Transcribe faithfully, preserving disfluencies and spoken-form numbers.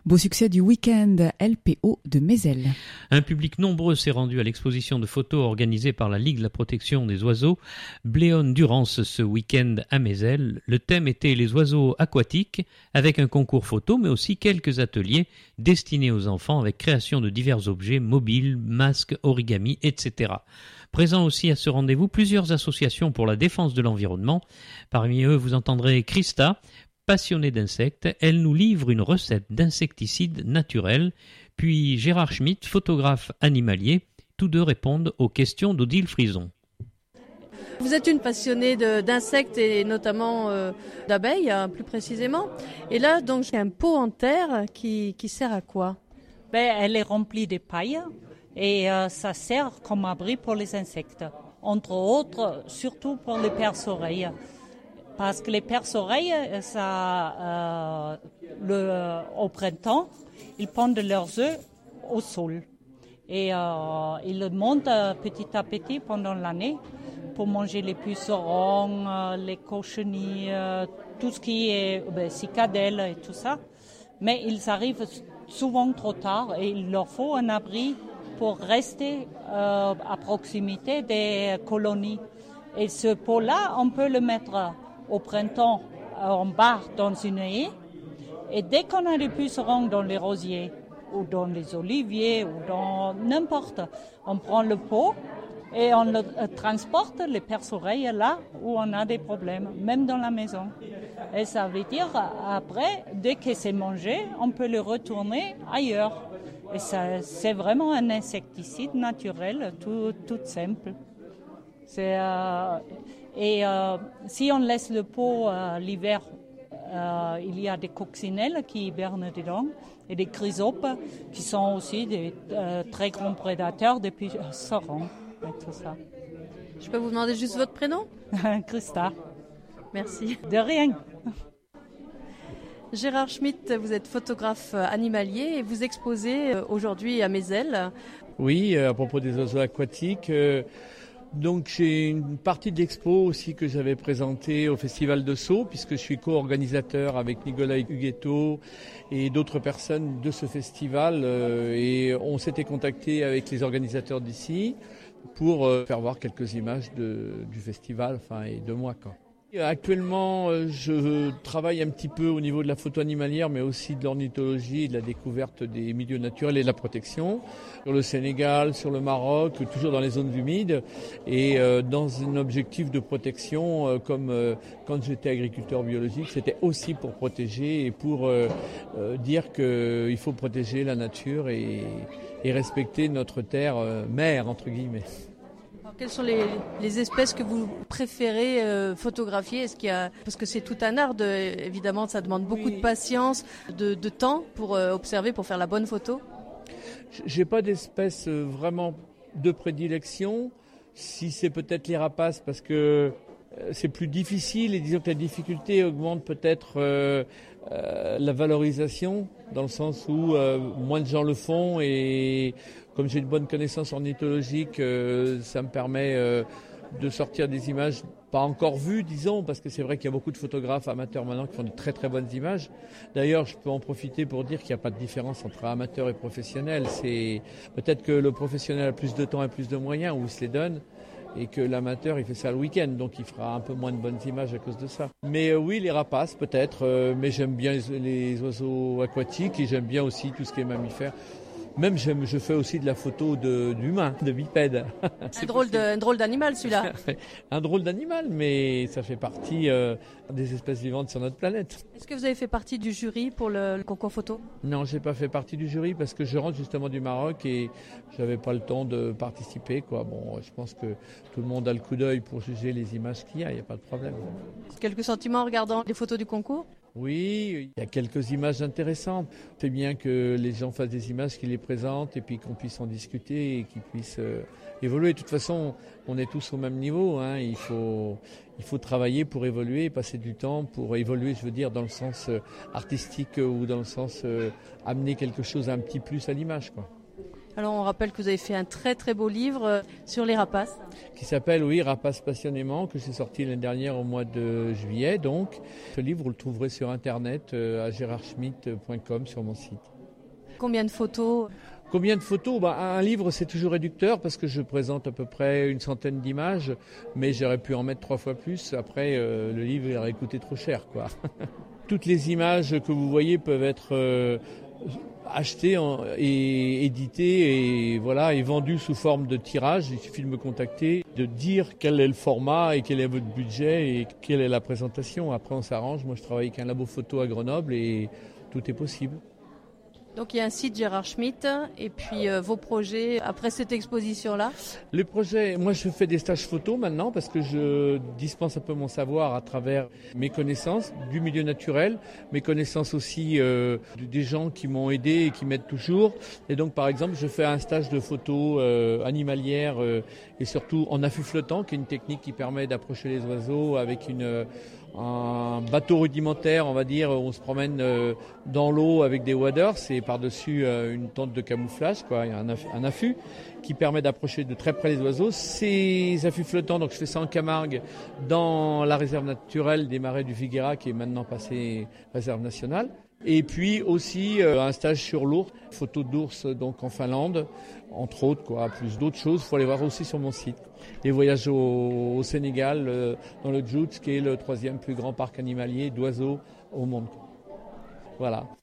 Beau succès du week-end L P O de Mézel. Un public nombreux s'est rendu à l'exposition de photos organisée par la Ligue de la protection des oiseaux Bléone-Durance ce week-end à Mézel. Le thème était les oiseaux aquatiques avec un concours photo mais aussi quelques ateliers destinés aux enfants avec création de divers objets mobiles, masques, origami, et cetera. Présent aussi à ce rendez-vous plusieurs associations pour la défense de l'environnement. Parmi eux, vous entendrez Christa, passionnée d'insectes. Elle nous livre une recette d'insecticide naturel. Puis Gérard Schmitt, photographe animalier. Tous deux répondent aux questions d'Odile Frison. Vous êtes une passionnée de, d'insectes et notamment euh, d'abeilles, hein, plus précisément. Et là, donc, j'ai un pot en terre qui, qui sert à quoi ? Ben, elle est remplie de paille et euh, ça sert comme abri pour les insectes. Entre autres, surtout pour les perce-oreilles. Parce que les perce-oreilles, ça, euh, le, au printemps, ils pondent leurs œufs au sol. Et euh, ils montent euh, petit à petit pendant l'année pour manger les pucerons, euh, les cochenilles, euh, tout ce qui est ben, cicadelles et tout ça. Mais ils arrivent souvent trop tard et il leur faut un abri pour rester euh, à proximité des colonies. Et ce pot-là, on peut le mettre au printemps en bas dans une haie. Et dès qu'on a des pucerons dans les rosiers ou dans les oliviers ou dans n'importe, on prend le pot et on le transporte, les perce-oreilles là où on a des problèmes, même dans la maison. Et ça veut dire, après, dès que c'est mangé, on peut le retourner ailleurs. Et ça, c'est vraiment un insecticide naturel, tout, tout simple. C'est, euh, et euh, si on laisse le pot euh, l'hiver, euh, il y a des coccinelles qui hibernent dedans et des chrysopes qui sont aussi des euh, très grands prédateurs des pucerons et tout ça. Je peux vous demander juste votre prénom ? Christa. Merci. De rien. Gérard Schmitt, vous êtes photographe animalier et vous exposez aujourd'hui à Mézel. Oui, à propos des oiseaux aquatiques. Euh, donc j'ai une partie de l'expo aussi que j'avais présentée au Festival de Sceaux, puisque je suis co-organisateur avec Nicolas Huguetto et d'autres personnes de ce festival. Euh, et on s'était contacté avec les organisateurs d'ici pour euh, faire voir quelques images de, du festival, enfin, et de moi, quoi. Actuellement, je travaille un petit peu au niveau de la photo animalière, mais aussi de l'ornithologie, de la découverte des milieux naturels et de la protection. Sur le Sénégal, sur le Maroc, toujours dans les zones humides, et euh, dans un objectif de protection, euh, comme euh, quand j'étais agriculteur biologique, c'était aussi pour protéger et pour euh, euh, dire qu'il faut protéger la nature et, et respecter notre terre euh, mère, entre guillemets. Quelles sont les, les espèces que vous préférez euh, photographier ? Est-ce qu'il y a, parce que c'est tout un art, de, évidemment, ça demande beaucoup oui. de patience, de, de temps pour euh, observer, pour faire la bonne photo. J'ai pas d'espèce vraiment de prédilection. Si c'est peut-être les rapaces, parce que c'est plus difficile et disons que la difficulté augmente peut-être euh, euh, la valorisation, dans le sens où euh, moins de gens le font et comme j'ai de bonnes connaissances ornithologiques, euh, ça me permet euh, de sortir des images pas encore vues, disons, parce que c'est vrai qu'il y a beaucoup de photographes amateurs maintenant qui font de très très bonnes images. D'ailleurs, je peux en profiter pour dire qu'il n'y a pas de différence entre amateur et professionnel. C'est peut-être que le professionnel a plus de temps et plus de moyens, ou il se les donne, et que l'amateur, il fait ça le week-end, donc il fera un peu moins de bonnes images à cause de ça. Mais euh, oui, les rapaces peut-être, euh, mais j'aime bien les, les oiseaux aquatiques et j'aime bien aussi tout ce qui est mammifère. Même j'aime, je fais aussi de la photo de, d'humains, de bipèdes. Un drôle, de, un drôle d'animal celui-là. Un drôle d'animal, mais ça fait partie euh, des espèces vivantes sur notre planète. Est-ce que vous avez fait partie du jury pour le, le concours photo ? Non, j'ai pas fait partie du jury parce que je rentre justement du Maroc et j'avais pas le temps de participer, quoi. Bon, je pense que tout le monde a le coup d'œil pour juger les images qu'il y a, il n'y a pas de problème. Quelques sentiments en regardant les photos du concours ? Oui, il y a quelques images intéressantes. C'est bien que les gens fassent des images, qu'ils les présentent et puis qu'on puisse en discuter et qu'ils puissent euh, évoluer. De toute façon, on est tous au même niveau, hein. Il faut, il faut travailler pour évoluer, passer du temps pour évoluer, je veux dire, dans le sens euh, artistique euh, ou dans le sens euh, amener quelque chose un petit plus à l'image, quoi. Alors on rappelle que vous avez fait un très très beau livre euh, sur les rapaces. Qui s'appelle, oui, Rapaces passionnément, que j'ai sorti l'année dernière au mois de juillet. Donc, ce livre, vous le trouverez sur Internet euh, à gérard schmitt point com sur mon site. Combien de photos ? Combien de photos ? Bah, un livre, c'est toujours réducteur parce que je présente à peu près une centaine d'images, mais j'aurais pu en mettre trois fois plus. Après, euh, le livre il aurait coûté trop cher, quoi. Toutes les images que vous voyez peuvent être euh, achetées en, et éditées et, voilà, et vendues sous forme de tirage. Il suffit de me contacter, de dire quel est le format et quel est votre budget et quelle est la présentation. Après, on s'arrange. Moi, je travaille avec un labo photo à Grenoble et tout est possible. Donc il y a un site Gérard Schmitt et puis euh, vos projets après cette exposition-là ? Les projets, moi je fais des stages photo maintenant parce que je dispense un peu mon savoir à travers mes connaissances du milieu naturel, mes connaissances aussi euh, des gens qui m'ont aidé et qui m'aident toujours. Et donc par exemple je fais un stage de photo euh, animalière euh, et surtout en affût flottant, qui est une technique qui permet d'approcher les oiseaux avec une... un bateau rudimentaire, on va dire, on se promène euh, dans l'eau avec des waders et par-dessus euh, une tente de camouflage, quoi, un, aff- un affût qui permet d'approcher de très près les oiseaux. Ces affûts flottants, donc je fais ça en Camargue, dans la réserve naturelle des Marais du Figuera, qui est maintenant passée réserve nationale. Et puis aussi euh, un stage sur l'ours, photo d'ours donc en Finlande, entre autres, quoi, plus d'autres choses. Il faut aller voir aussi sur mon site. Les voyages au, au Sénégal, euh, dans le Djoudj, qui est le troisième plus grand parc animalier d'oiseaux au monde. Voilà.